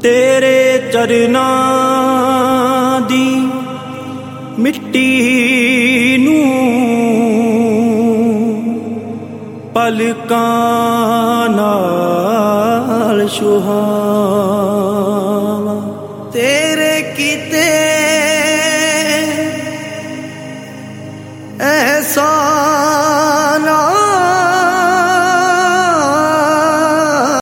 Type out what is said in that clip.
तेरे चरना दी मिट्टी नू पलकां नाल सुहावां। तेरे कीते एहसान